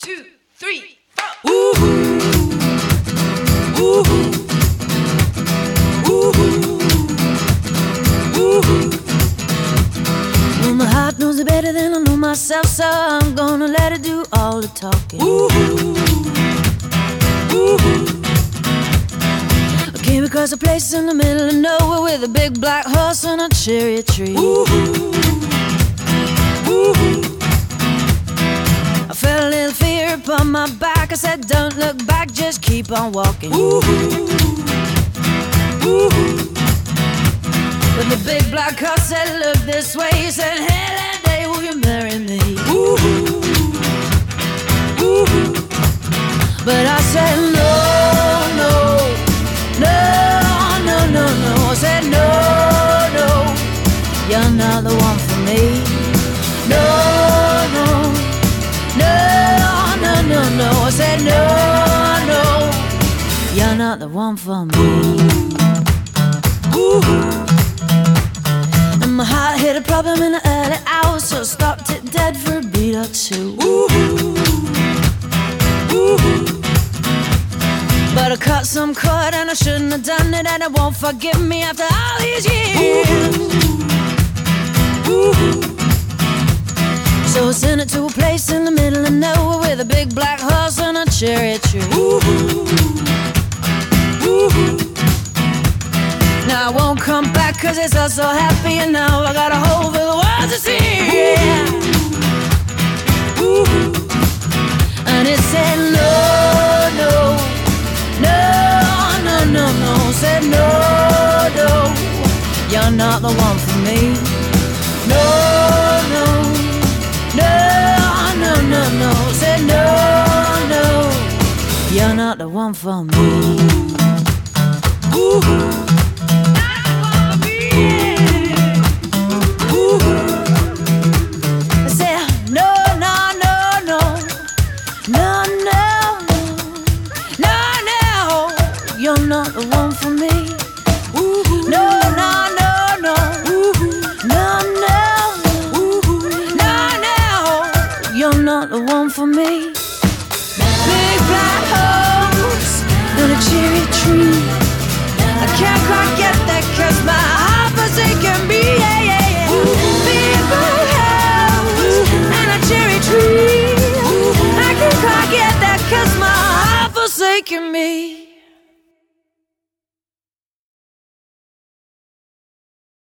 2, 3, 4. Ooh, ooh, ooh, ooh. Well, my heart knows it better than I know myself, so I'm gonna let it do all the talking. Ooh, ooh. I came across a place in the middle of nowhere with a big black horse and a cherry tree. Ooh, ooh. I felt a little fear upon my back. I said, don't look back, just keep on walking. Ooh, ooh. But the big black horse said, look this way. He said, hey, that day, will you marry me? Ooh, ooh. But I said, no, no, no, no, no, no. I said, no, no, you're not the one for me. No, no, no, no, no, no. I said, no, no, you're not the one for me. Ooh. And my heart hit a problem in the early hours, so I stopped it dead for a beat or two. Ooh. Ooh. But I cut some cord and I shouldn't have done it, and it won't forgive me after all these years. Ooh. So I sent it to a place in the middle of nowhere with a big black horse and a cherry tree. Ooh. Ooh. Now I won't come back cause it's all so happy, and now I got a hole for the world to see. Yeah. Ooh. And it said no, no, no, no, no, no. Said no, no, you're not the one for me. No, no, no, no, no, no. Said no, no, you're not the one for me. Ooh. Not the one for me. Ooh, no, no, no, no. Ooh, no, no. Ooh, no, no. You're not the one for me. Big black horse and a cherry tree. I can't quite get that 'cause my heart forsaken me.